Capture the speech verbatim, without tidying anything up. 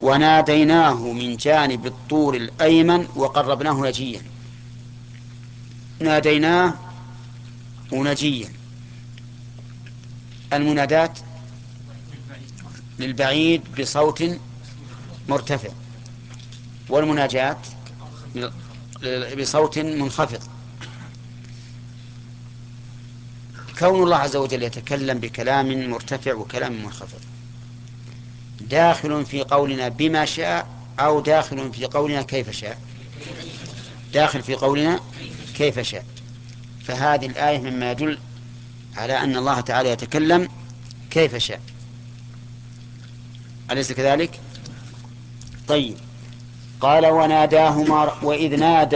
وناديناه من جانب الطور الأيمن وقربناه نجيا. ناديناه ونجيا. المنادات للبعيد بصوت مرتفع، والمناجاة بصوت منخفض. كون الله عز وجل يتكلم بكلام مرتفع وكلام منخفض داخل في قولنا بما شاء أو داخل في قولنا كيف شاء؟ داخل في قولنا كيف شاء. فهذه الآية مما يدل على أن الله تعالى يتكلم كيف شاء، أليس كذلك؟ طيب. قال وناداهما وإذ نادى